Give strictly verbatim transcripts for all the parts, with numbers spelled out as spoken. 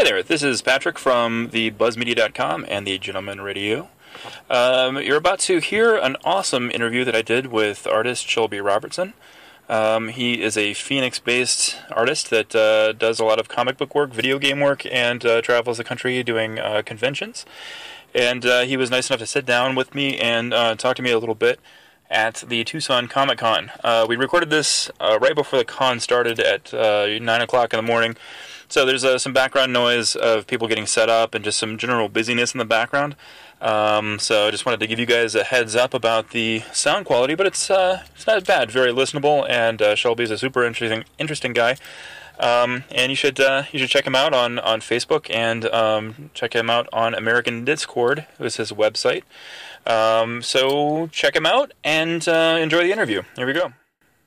Hey there, this is Patrick from the buzz media dot com and the Gentleman Radio. Um, you're about to hear an awesome interview that I did with artist Shelby Robertson. Um, he is a Phoenix-based artist that uh, does a lot of comic book work, video game work, and uh, travels the country doing uh, conventions. And uh, he was nice enough to sit down with me and uh, talk to me a little bit at the Tucson Comic Con. Uh, we recorded this uh, right before the con started at uh, nine o'clock in the morning. So there's uh, some background noise of people getting set up and just some general busyness in the background. Um, so I just wanted to give you guys a heads up about the sound quality, but it's uh, it's not bad, very listenable, and uh, Shelby's a super interesting interesting guy. Um, and you should uh, you should check him out on, on Facebook and um, check him out on American Discord. It was his website. Um, so check him out and uh, enjoy the interview. Here we go.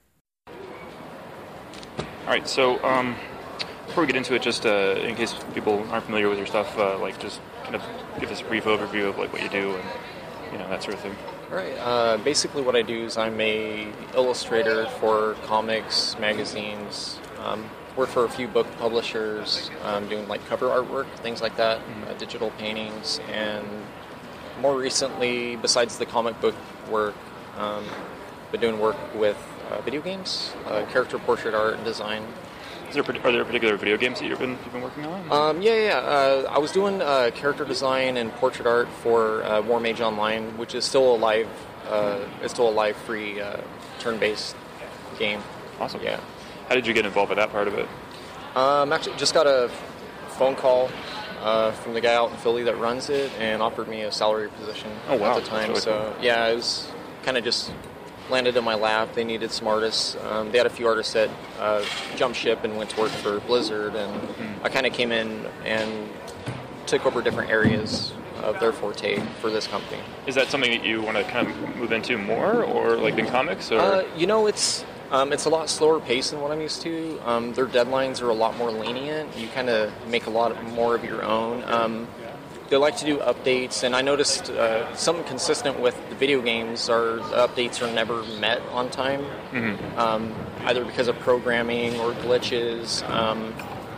All right, so um, before we get into it, just uh, in case people aren't familiar with your stuff, uh, like just kind of give us a brief overview of like what you do and you know that sort of thing. All right. Uh, basically, what I do is I'm a illustrator for comics, magazines. Um, work for a few book publishers, um, doing like cover artwork, things like that, mm-hmm. uh, digital paintings, and more recently, besides the comic book work, um, been doing work with uh, video games, uh, character portrait art and design. Is there, are there particular video games that you've been, you've been working on? Um, yeah, yeah. Uh, I was doing uh, character design and portrait art for uh, War Mage Online, which is still a live, uh, it's still a live free uh, turn-based game. Awesome. Yeah. How did you get involved with that part of it? Um, actually, just got a phone call uh, from the guy out in Philly that runs it and offered me a salary position oh, wow. at the time. Really so, cool. yeah, it was kind of just landed in my lap. They needed some artists. Um, they had a few artists that uh, jumped ship and went to work for Blizzard, and mm-hmm. I kind of came in and took over different areas of their forte for this company. Is that something that you want to kind of move into more, or like in comics? Or uh, you know, it's um, it's a lot slower pace than what I'm used to. Um, their deadlines are a lot more lenient. You kind of make a lot more of your own. Um, They like to do updates, and I noticed uh, something consistent with the video games are the updates are never met on time, mm-hmm. um, either because of programming or glitches. Um,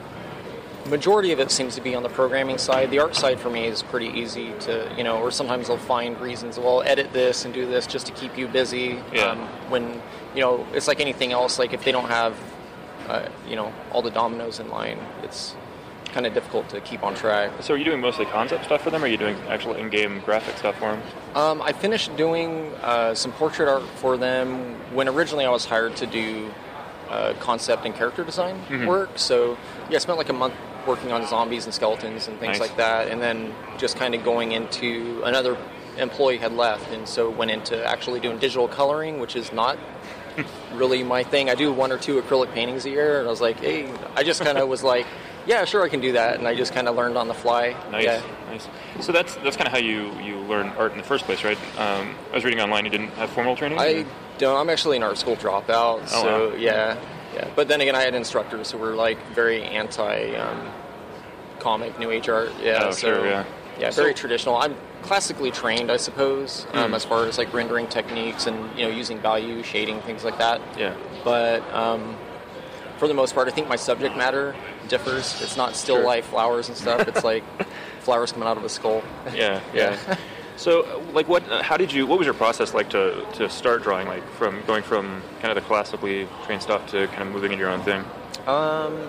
majority of it seems to be on the programming side. The art side for me is pretty easy to, you know, or sometimes they'll find reasons, well, edit this and do this just to keep you busy. Yeah. Um, when, you know, it's like anything else, like if they don't have, uh, you know, all the dominoes in line, it's kind of difficult to keep on track. So are you doing mostly concept stuff for them, or are you doing actual in-game graphic stuff for them? Um, I finished doing uh, some portrait art for them when originally I was hired to do uh, concept and character design mm-hmm. work. So yeah, I spent like a month working on zombies and skeletons and things nice. like that, and then just kind of going into another employee had left, and so went into actually doing digital coloring, which is not really my thing. I do one or two acrylic paintings a year, and I was like, hey, I just kind of was like, yeah, sure, I can do that, and I just kind of learned on the fly. Nice, yeah. nice. So that's that's kind of how you, you learn art in the first place, right? Um, I was reading online, you didn't have formal training? I or? don't. I'm actually an art school dropout, oh, so wow. yeah, yeah. But then again, I had instructors who were like very anti um, comic, new age art. Yeah, oh, so sure, yeah. yeah, so, very traditional. I'm classically trained, I suppose, um, mm. as far as like rendering techniques and you know using value, shading, things like that. Yeah. But um, for the most part, I think my subject matter differs. It's not still sure. life flowers and stuff. It's like flowers coming out of a skull. Yeah, yeah. So, like, what? How did you? What was your process like to, to start drawing? Like, from going from kind of the classically trained stuff to kind of moving into your own thing. Um,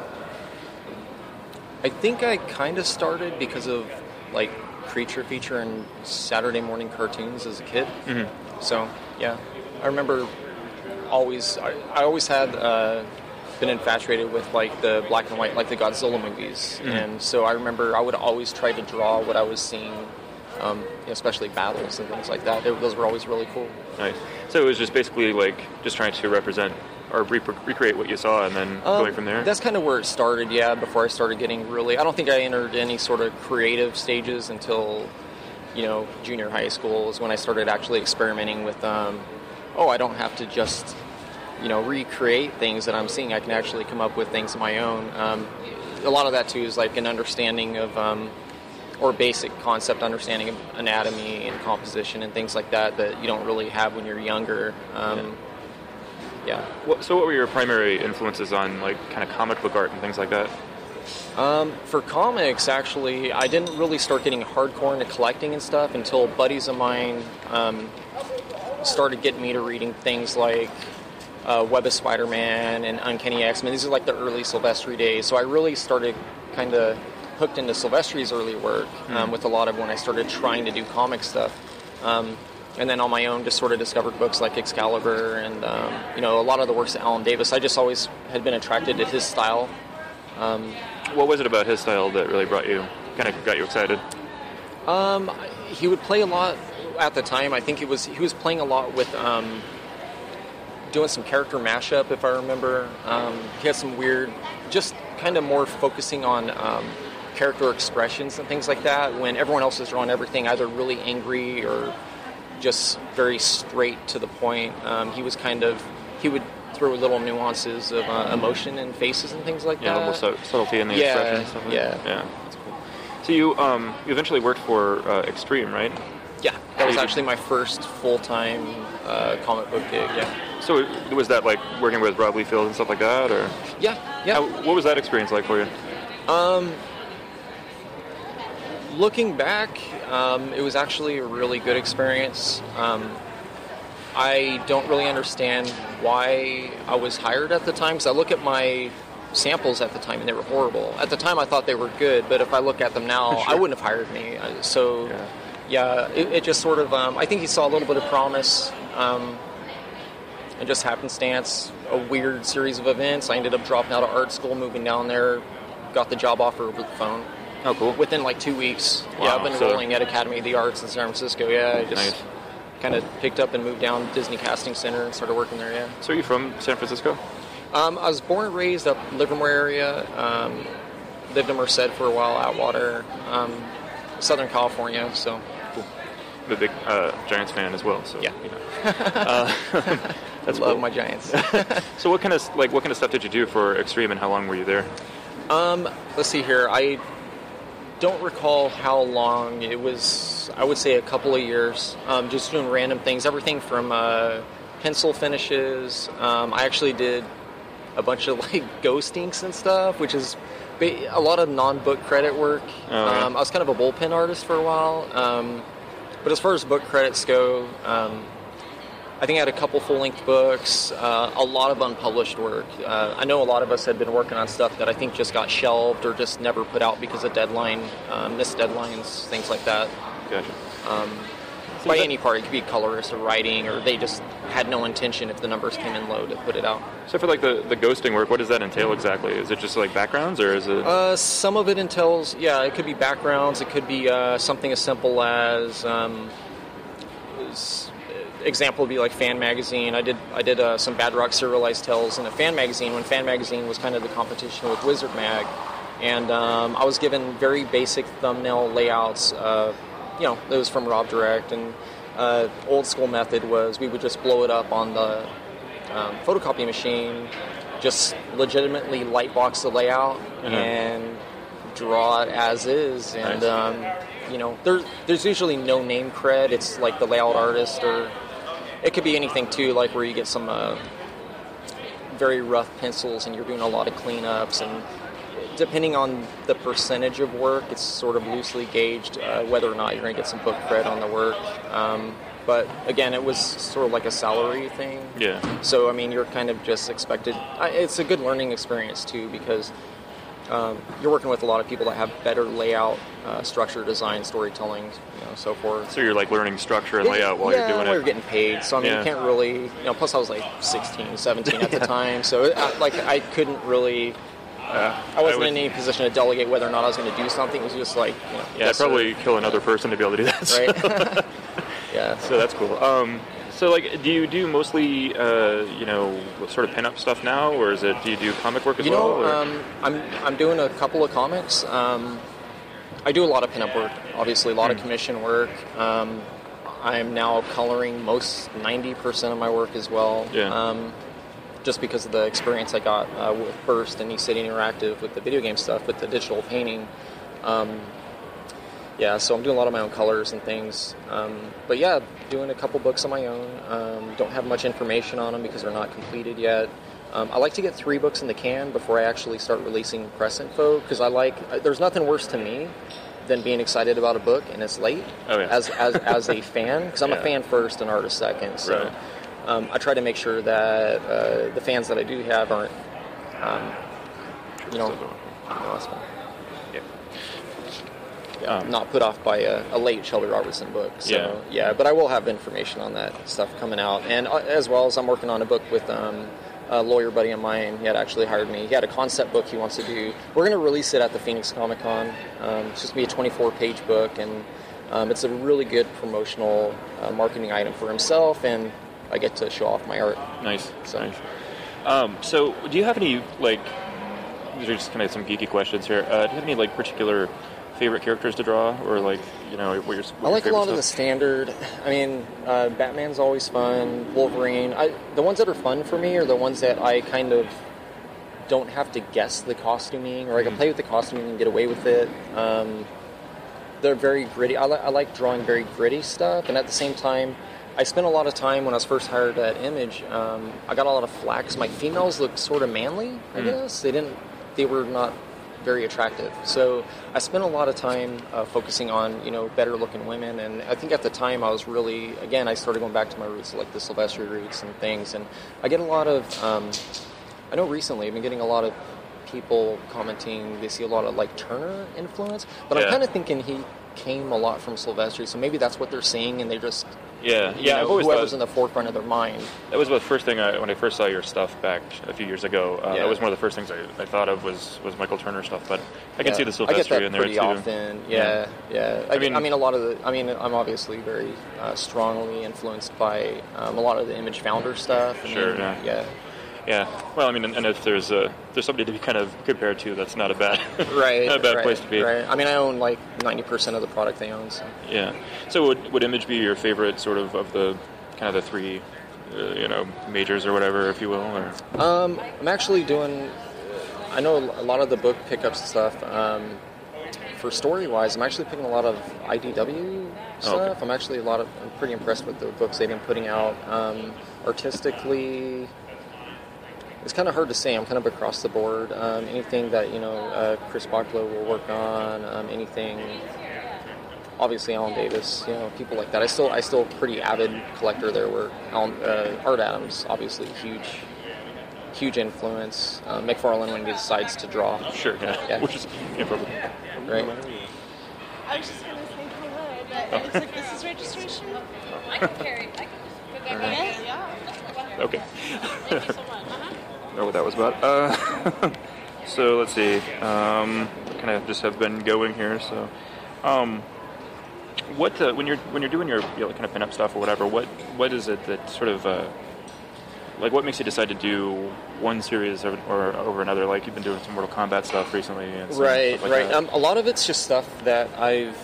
I think I kind of started because of like creature feature and Saturday morning cartoons as a kid. Mm-hmm. So yeah, I remember always. I, I always had. Uh, been infatuated with like the black and white, like the Godzilla movies, mm. and so I remember I would always try to draw what I was seeing, um, especially battles and things like that. They, those were always really cool. Nice. So it was just basically like just trying to represent or re- recreate what you saw, and then um, going from there. That's kind of where it started. Yeah, before I started getting really, I don't think I entered any sort of creative stages until, you know, junior high school is when I started actually experimenting with. Um, oh, I don't have to just. you know, recreate things that I'm seeing. I can actually come up with things of my own. Um, a lot of that, too, is like an understanding of, um, or basic concept understanding of anatomy and composition and things like that that you don't really have when you're younger. Um, yeah. yeah. What, so what were your primary influences on, like, kind of comic book art and things like that? Um, for comics, actually, I didn't really start getting hardcore into collecting and stuff until buddies of mine um, started getting me to reading things like uh, Web of Spider-Man and Uncanny X-Men. These are like the early Silvestri days, so I really started kind of hooked into Silvestri's early work um, mm. with a lot of when I started trying to do comic stuff. Um, and then on my own, just sort of discovered books like Excalibur and, um, you know, a lot of the works of Alan Davis. I just always had been attracted to his style. Um, what was it about his style that really brought you, kind of got you excited? Um, he would play a lot at the time. I think it was he was playing a lot with um, doing some character mashup, if I remember. Um, he had some weird, just kind of more focusing on um, character expressions and things like that, when everyone else is drawing everything either really angry or just very straight to the point. Um, he was kind of, he would throw little nuances of uh, emotion and faces and things like yeah, that. Yeah, a little subtlety in the yeah, expression and stuff like yeah. that. Yeah, that's cool. So you um, you eventually worked for uh, Extreme, right? Yeah, that was actually my first full-time uh, comic book gig, yeah. So was that like working with Rob Liefeld and stuff like that, or? Yeah, yeah. How, what was that experience like for you? Um, looking back, um, it was actually a really good experience. Um, I don't really understand why I was hired at the time, because I look at my samples at the time and they were horrible. At the time I thought they were good, but if I look at them now, sure. I wouldn't have hired me. So, yeah, yeah it, it just sort of, um, I think he saw a little bit of promise, um, and just happenstance, a weird series of events. I ended up dropping out of art school, moving down there, got the job offer over the phone. Oh, cool. Within like two weeks. Wow. Yeah, I've been so, enrolling at Academy of the Arts in San Francisco. Yeah, I just nice. kind of picked up and moved down to Disney Casting Center and started working there, yeah. So are you from San Francisco? Um, I was born and raised up Livermore area. Um, lived in Merced for a while, Atwater, um, Southern California, so. Cool. I'm a big uh, Giants fan as well, so. Yeah. You know. uh, that's Love cool. my Giants. So what kind of like what kind of stuff did you do for Extreme, and how long were you there? Um, let's see here. I don't recall how long. It was, I would say, a couple of years. Um, just doing random things, everything from uh, pencil finishes. Um, I actually did a bunch of like ghost inks and stuff, which is a lot of non-book credit work. Oh, yeah. um, I was kind of a bullpen artist for a while. Um, but as far as book credits go, um, I think I had a couple full-length books, uh, a lot of unpublished work. Uh, I know a lot of us had been working on stuff that I think just got shelved or just never put out because of deadline, uh, missed deadlines, things like that. Gotcha. Um, so by that, any part, it could be colorist or writing, or they just had no intention if the numbers came in low to put it out. So for like the, the ghosting work, what does that entail exactly? Is it just like backgrounds, or is it? Uh, some of it entails, yeah, it could be backgrounds. It could be uh, something as simple as. Um, as example would be like Fan Magazine. I did I did uh, some Bad Rock serialized tales in a Fan Magazine when Fan Magazine was kind of the competition with Wizard Mag, and um, I was given very basic thumbnail layouts. Uh, you know, it was from Rob Direct, and uh, old school method was we would just blow it up on the um, photocopy machine, just legitimately lightbox the layout mm-hmm. and draw it as is, and. Nice. Um, you know, there's there's usually no name cred. It's like the layout artist, or it could be anything too, like where you get some uh, very rough pencils and you're doing a lot of cleanups, and depending on the percentage of work, it's sort of loosely gauged uh, whether or not you're going to get some book cred on the work. Um, but again, it was sort of like a salary thing. Yeah. So I mean, you're kind of just expected. It's a good learning experience too, because. Um, you're working with a lot of people that have better layout, uh, structure, design, storytelling, you know, so forth. So you're like learning structure and layout while yeah, you're doing while it. you're getting paid. So I mean, yeah. you can't really, you know. Plus, I was like sixteen, seventeen at the time, so it, I, like I couldn't really. Uh, I wasn't I would, in any position to delegate whether or not I was going to do something. It was just like, you know, yeah, I'd probably or, kill another person to be able to do that. Right. Yeah. So that's cool. Um, So, like, do you do mostly, uh, you know, sort of pinup stuff now, or is it? Do you do comic work as you well? You know, um, I'm I'm doing a couple of comics. Um, I do a lot of pinup work, obviously, a lot mm. of commission work. Um, I'm now coloring most ninety percent of my work as well. Yeah. Um, just because of the experience I got uh, with Burst and E-City Interactive with the video game stuff, with the digital painting. Um, Yeah, so I'm doing a lot of my own colors and things. Um, but yeah, doing a couple books on my own. Um, don't have much information on them because they're not completed yet. Um, I like to get three books in the can before I actually start releasing press info, because I like, uh, there's nothing worse to me than being excited about a book and it's late. Oh, yeah. as, as, as a fan, because I'm Yeah. a fan first and artist second. So Right. um, I try to make sure that uh, the fans that I do have aren't, um, you know, no, that's fine. Yeah. Yeah, Um, not put off by a, a late Shelby Robertson book. So, Yeah. yeah, but I will have information on that stuff coming out. And uh, as well as I'm working on a book with um, a lawyer buddy of mine. He had actually hired me. He had a concept book he wants to do. We're going to release it at the Phoenix Comic Con. Um, it's just going to be a twenty-four page book, and um, it's a really good promotional uh, marketing item for himself, and I get to show off my art. Nice. So. Nice. Um, so, do you have any, like, these are just kind of some geeky questions here. Uh, do you have any, like, particular favorite characters to draw, or, like, you know, what your what I like a your lot favorite of the stuff? standard. I mean, uh, Batman's always fun. Wolverine. I, the ones that are fun for me are the ones that I kind of don't have to guess the costuming, or I can play with the costuming and get away with it. Um, they're very gritty. I, li- I like drawing very gritty stuff, and at the same time, I spent a lot of time when I was first hired at Image. Um, I got a lot of flack 'cause my females looked sort of manly. I Mm. guess they didn't. They were not very attractive. So I spent a lot of time uh, focusing on, you know, better looking women. And I think at the time I was really, again, I started going back to my roots, like the Silvestri roots and things. And I get a lot of, um, I know recently I've been getting a lot of people commenting, they see a lot of like Turner influence, but Yeah. I'm kind of thinking he came a lot from Silvestri. So maybe that's what they're seeing, and they just, Yeah, you yeah. know, I've always whoever's thought, in the forefront of their mind. that was the first thing I, when I first saw your stuff back a few years ago. Uh, Yeah. That was one of the first things I, I thought of was, was Michael Turner stuff. But I can Yeah. see the I get Silvestri that in there pretty too. often. Yeah, yeah. I, I mean, mean- I mean, a lot of the. I mean, I'm obviously very uh, strongly influenced by um, a lot of the Image founder stuff. I Sure, mean, yeah. yeah. Yeah. Well, I mean, and, and if there's a there's somebody to be kind of compared to, that's not a bad Right. not a bad right, place to be. Right. I mean, I own like ninety percent of the product they own. So. Yeah. So would would Image be your favorite sort of of the kind of the three, uh, you know, majors or whatever, if you will? Or Um, I'm actually doing. I know a lot of the book pickup stuff. Um, for story wise, I'm actually picking a lot of I D W stuff. Oh, okay. I'm actually a lot of. I'm pretty impressed with the books they've been putting out. Um, artistically, it's kind of hard to say. I'm kind of across the board. Um, anything that you know, uh, Chris Bachlo will work on. Um, anything. Obviously, Alan Davis. You know, people like that. I still, I still pretty avid collector there. Where Alan, uh, Art Adams, obviously huge, huge influence. Uh, McFarlane when he decides to draw. sure, yeah. Yeah. Which is yeah, probably. Right. I was just gonna say hello, but it's like this is registration. I can carry. I can just put that Alright. in. Yeah. Okay. Thank you so much. Uh-huh. know what that was about. Uh, so let's see. Um, kind of just have been going here. So, um, what uh, when you're when you're doing your you know, kind of pinup stuff or whatever, what what is it that sort of uh, like what makes you decide to do one series or, or over another? Like you've been doing some Mortal Kombat stuff recently, and some Right, stuff like right. that. Um, a lot of it's just stuff that I've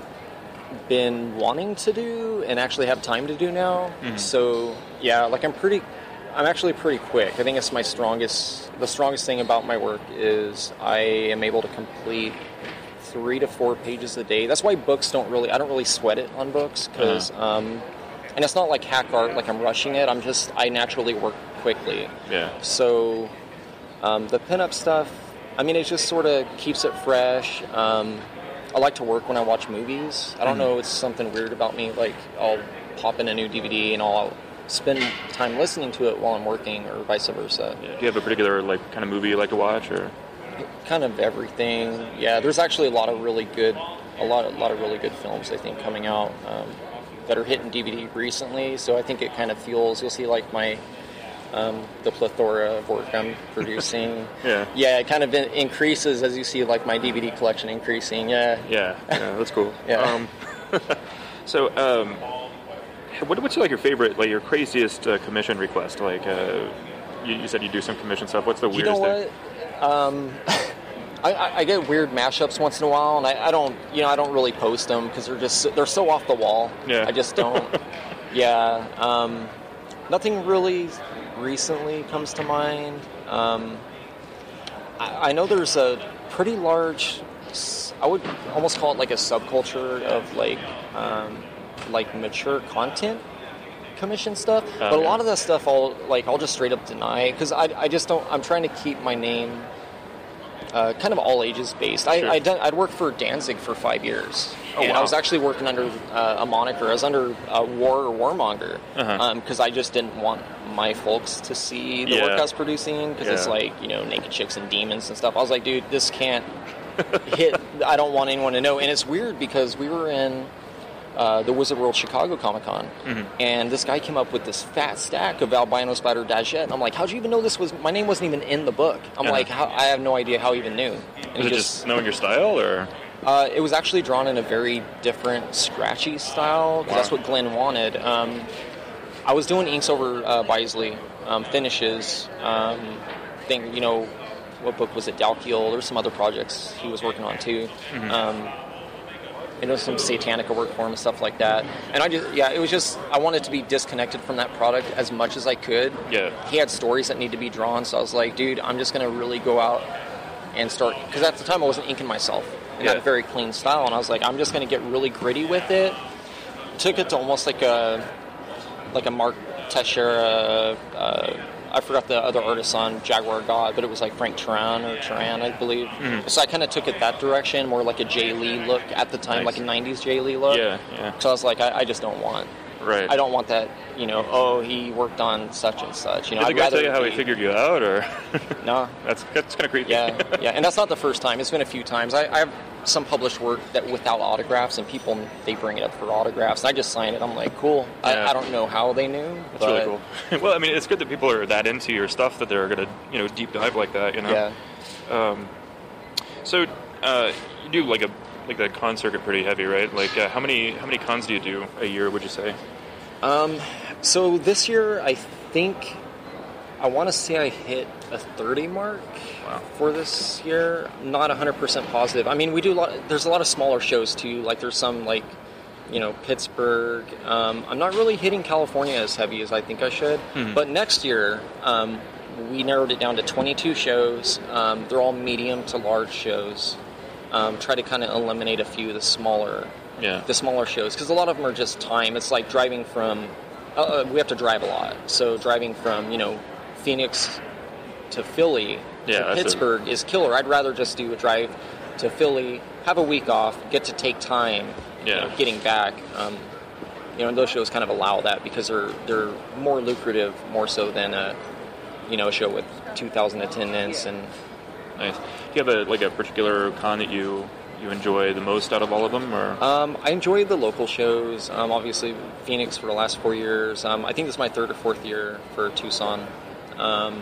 been wanting to do and actually have time to do now. Mhm. So yeah, like I'm pretty, I'm actually pretty quick. I think it's my strongest. The strongest thing about my work is I am able to complete three to four pages a day. That's why books don't really. I don't really sweat it on books because, Uh-huh. um, and it's not like hack art. Like I'm rushing it. I'm just I naturally work quickly. Yeah. So um, the pinup stuff, I mean, it just sort of keeps it fresh. Um, I like to work when I watch movies. I don't Mhm. know, it's something weird about me. Like, I'll pop in a new D V D and I'll spend time listening to it while I'm working or vice versa. Yeah. Do you have a particular like kind of movie you like to watch, or? Kind of everything. Yeah, there's actually a lot of really good, a lot, a lot of really good films, I think, coming out um, that are hitting D V D recently. So I think it kind of fuels, you'll see like my, um, the plethora of work I'm producing. Yeah. Yeah, it kind of in- increases as you see like my D V D collection increasing. Yeah. Yeah, yeah, that's cool. Yeah. Um, so, um, what, what's like your favorite, like your craziest uh, commission request? Like, uh, you, you said you do some commission stuff. What's the You weirdest know thing? what? Um, I, I, I get weird mashups once in a while, and I, I don't, you know, I don't really post them because they're just they're so off the wall. Yeah. I just don't. yeah. Um, nothing really recently comes to mind. Um, I, I know there's a pretty large. s- I would almost call it like a subculture of like um, like mature content commission stuff, Oh, but a yeah. lot of that stuff I'll like I'll just straight up deny because I, I just don't. I'm trying to keep my name uh, kind of all ages based. I Sure. I done, I'd worked for Danzig for five years, Oh, and wow. I was actually working under uh, a moniker. I was under uh, War or Warmonger because Uh-huh. I just didn't want my folks to see the Yeah. work I was producing because it's Yeah. like you know naked chicks and demons and stuff. I was like, dude, this can't hit. I don't want anyone to know. And it's weird because we were in uh, the Wizard World Chicago Comic Con, Mhm. and this guy came up with this fat stack of albino spider dagette, and I'm like, how'd you even know this was? My name wasn't even in the book. I'm Uh-huh. like, how, I have no idea how he even knew. And Is he it just knowing your style, or? uh, it was actually drawn in a very different, scratchy style. 'Cause Wow. That's what Glenn wanted. Um, I was doing inks over uh, Bisley um, finishes. Um, thing, you know, what book was it? Dalkiel. There's some other projects he was working on too. Mhm. Um, you know, some Satanica work for him and stuff like that. And I just, yeah, it was just I wanted to be disconnected from that product as much as I could. Yeah. He had stories that need to be drawn, so I was like, dude, I'm just gonna really go out and start, because at the time I wasn't inking myself in Yeah. that very clean style, and I was like, I'm just going to get really gritty with it. Took it to almost like a like a Mark Teixeira, uh, I forgot the other artist on Jaguar God, but it was like Frank Turan or Turan, I believe. Mhm. So I kind of took it that direction, more like a Jay Lee look at the time, Nice. like a nineties Jay Lee look. Yeah, yeah. So I was like, I, I just don't want. Right. I don't want that, you know, oh, he worked on such and such. You know, Did the I'd guy rather tell you how he be- figured you out, or? No. That's that's kind of creepy. Yeah, yeah, and that's not the first time. It's been a few times. I, I have some published work that without autographs, and people they bring it up for autographs. And I just sign it. I'm like, cool. Yeah. I, I don't know how they knew. That's but really cool. Well, I mean, it's good that people are that into your stuff that they're gonna, you know, deep dive like that. You know. Yeah. Um, so uh, you do like a like the con circuit pretty heavy, right? Like uh, how many how many cons do you do a year? Would you say? Um, so this year, I think I want to say I hit a thirty mark Wow. for this year. Not one hundred percent positive. I mean, we do a lot. There's a lot of smaller shows too. Like there's some like, you know, Pittsburgh. Um, I'm not really hitting California as heavy as I think I should. Mhm. But next year, um, we narrowed it down to twenty-two shows. Um, they're all medium to large shows. Um, try to kind of eliminate a few of the smaller Yeah. the smaller shows, because a lot of them are just time. It's like driving from, uh, uh, we have to drive a lot. So driving from, you know, Phoenix to Philly Yeah, to that's a- Pittsburgh is killer. I'd rather just do a drive to Philly, have a week off, get to take time, you Yeah. know, getting back. Um, you know, and those shows kind of allow that because they're they're more lucrative, more so than a, you know, a show with two thousand attendance. And Nice. Do you have a like a particular con that you you enjoy the most out of all of them, or? Um, I enjoy the local shows. Um, obviously, Phoenix for the last four years. Um, I think this is my third or fourth year for Tucson. Um,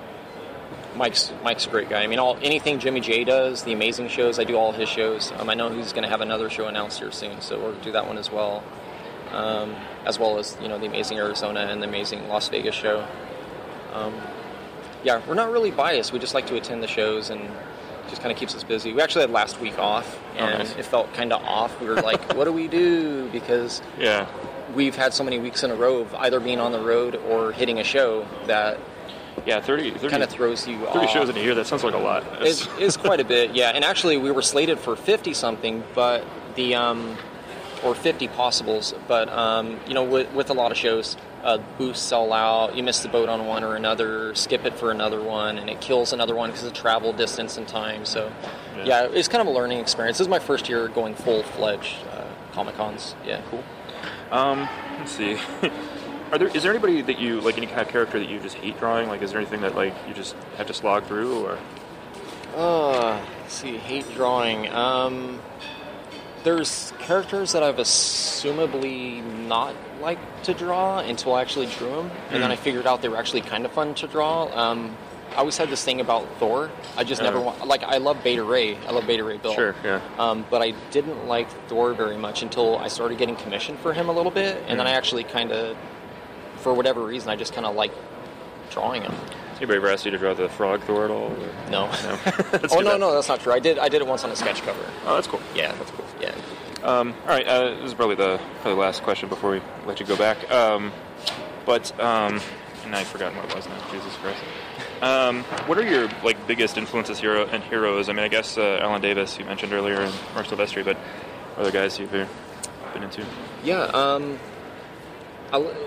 Mike's Mike's a great guy. I mean, all anything Jimmy J does, the amazing shows, I do all his shows. Um, I know he's going to have another show announced here soon, so we'll do that one as well. Um, as well as you know the amazing Arizona and the amazing Las Vegas show. Um, yeah, we're not really biased. We just like to attend the shows and. Just kind of keeps us busy. We actually had last week off, and Oh, nice. it felt kind of off. We were like, what do we do? Because Yeah. we've had so many weeks in a row of either being on the road or hitting a show that Yeah, thirty, thirty, kind of throws you thirty off. shows in a year, that sounds like a lot. It's, it's quite a bit, yeah. And actually, we were slated for fifty-something, but the, um, or fifty possibles, but, um, you know, with, with a lot of shows, uh, booths sell out, you miss the boat on one or another, skip it for another one, and it kills another one because of travel distance and time. So, Yeah. yeah, it's kind of a learning experience. This is my first year going full-fledged uh, Comic-Cons. Yeah, cool. Um, let's see. Are there is there anybody that you like, any kind of character that you just hate drawing? Like, is there anything that like you just have to slog through, or? Uh, let's see, hate drawing. Um, there's characters that I've assumably not liked to draw until I actually drew them, and then Mm. I figured out they were actually kind of fun to draw. Um, I always had this thing about Thor. I just never Uh. want, like, I love Beta Ray. I love Beta Ray Bill. Sure, yeah. Um, but I didn't like Thor very much until I started getting commissioned for him a little bit, and then Mm. I actually kind of, for whatever reason, I just kind of like drawing him. Anybody ever asked you to draw the frog Thor at all? or- No. No. That's oh too no, bad. no, that's not true. I did, I did it once on a sketch cover. Oh, that's cool. Yeah, that's cool. Yeah. Um, all right, uh, this is probably the probably the last question before we let you go back. Um, but um, and I've forgotten what it was now. Jesus Christ. Um, what are your like biggest influences hero and heroes? I mean, I guess uh, Alan Davis you mentioned earlier and Mark Silvestri, but other guys you've been into? Yeah. Um, I,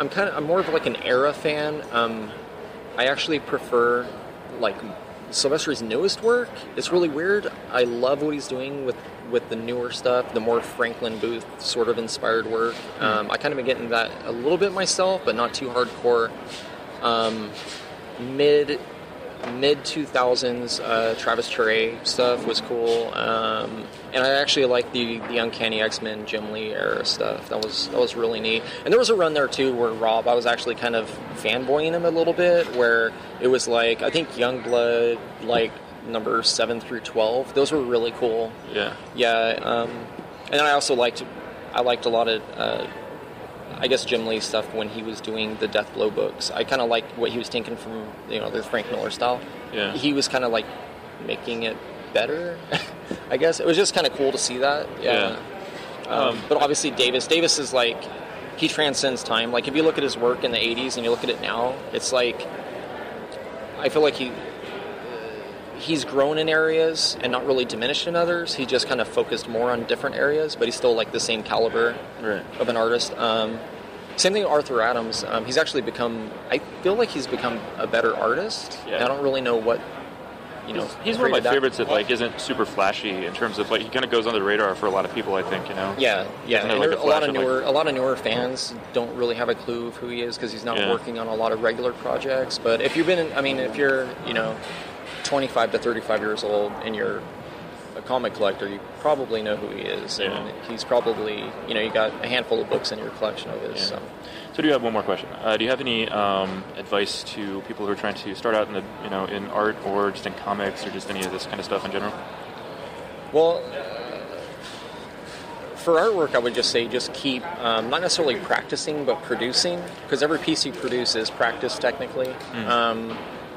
I'm kind of I'm more of like an era fan. Um, I actually prefer like Sylvester's newest work. It's really weird. I love what he's doing with, with the newer stuff, the more Franklin Booth sort of inspired work. Mm. Um, I kind of been getting that a little bit myself, but not too hardcore. Um, mid mid two thousands uh, Travis Charest stuff was cool, um, and I actually like the the Uncanny X-Men Jim Lee era stuff. That was that was really neat. And there was a run there too where Rob, I was actually kind of fanboying him a little bit, where it was like I think Youngblood, like number seven through twelve. Those were really cool. Yeah, yeah. Um, and then I also liked I liked a lot of. Uh, I guess Jim Lee stuff when he was doing the Death Blow books. I kind of liked what he was taking from, you know, the Frank Miller style. Yeah. He was kind of like making it better, I guess. It was just kind of cool to see that. Yeah. yeah. Um, um, but obviously Davis, Davis is like, he transcends time. Like if you look at his work in the eighties and you look at it now, it's like, I feel like he, he's grown in areas and not really diminished in others. He just kind of focused more on different areas, but he's still like the same caliber right. of an artist. Um, same thing with Arthur Adams. Um, he's actually become, I feel like he's become a better artist. Yeah. I don't really know what, you know. He's, he's one of my that. favorites that like isn't super flashy in terms of like, he kind of goes under the radar for a lot of people, I think, you know? Yeah, yeah. And like a, a lot of newer, like, a lot of newer fans don't really have a clue of who he is because he's not yeah. working on a lot of regular projects. But if you've been, in, I mean, if you're, you know, twenty-five to thirty-five years old and you're a comic collector, you probably know who he is. And yeah. he's probably, you know, you got a handful of books in your collection of his. Yeah. So. so do you have one more question? Uh, do you have any um, advice to people who are trying to start out in the, you know, in art or just in comics or just any of this kind of stuff in general? Well, for artwork, I would just say just keep, um, not necessarily practicing, but producing, because every piece you produce is practice technically. Mm. Um,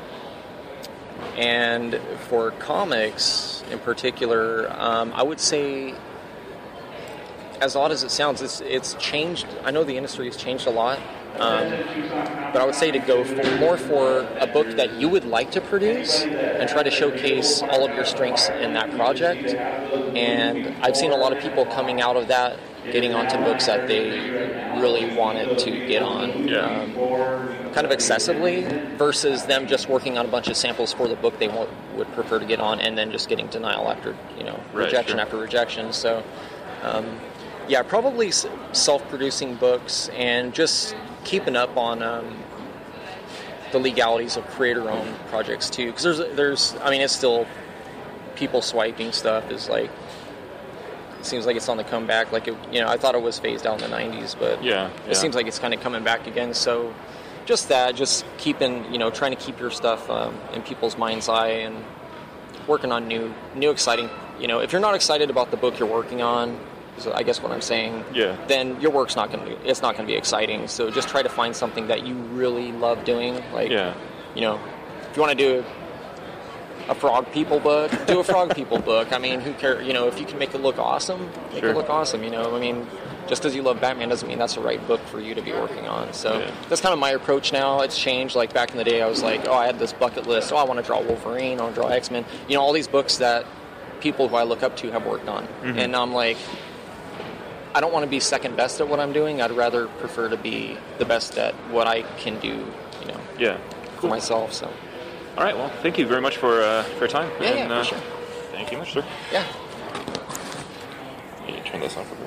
And for comics in particular, um, I would say, as odd as it sounds, it's, it's changed. I know the industry has changed a lot, um, but I would say to go for, more for a book that you would like to produce and try to showcase all of your strengths in that project. And I've seen a lot of people coming out of that getting onto books that they really wanted to get on. Yeah. Um, kind of excessively versus them just working on a bunch of samples for the book they want, would prefer to get on and then just getting denial after, you know, right, rejection sure. after rejection. So, um, yeah, probably self-producing books and just keeping up on um, the legalities of creator-owned projects too. Because there's, there's, I mean, it's still people swiping stuff is like, it seems like it's on the comeback. Like, it, you know, I thought it was phased out in the nineties, but yeah, yeah. it seems like it's kind of coming back again. So just that, just keeping, you know, trying to keep your stuff um, in people's mind's eye and working on new, new exciting, you know, if you're not excited about the book you're working on, is I guess what I'm saying, yeah. then your work's not going to, it's not going to be exciting. So just try to find something that you really love doing. Like, yeah. you know, if you want to do a Frog People book, do a Frog People book. I mean, who cares? You know, if you can make it look awesome, make sure. it look awesome, you know. I mean, just because you love Batman doesn't mean that's the right book for you to be working on. So yeah. that's kind of my approach now. It's changed. Like back in the day, I was like, oh, I had this bucket list. Oh, I want to draw Wolverine. I want to draw X-Men. You know, all these books that people who I look up to have worked on. Mm-hmm. And I'm like, I don't want to be second best at what I'm doing. I'd rather prefer to be the best at what I can do, you know, yeah. for cool. myself. So. All right, well, thank you very much for uh, for your time. Yeah, and, yeah, for uh, sure. Thank you much, sir. Yeah. Let me turn this off.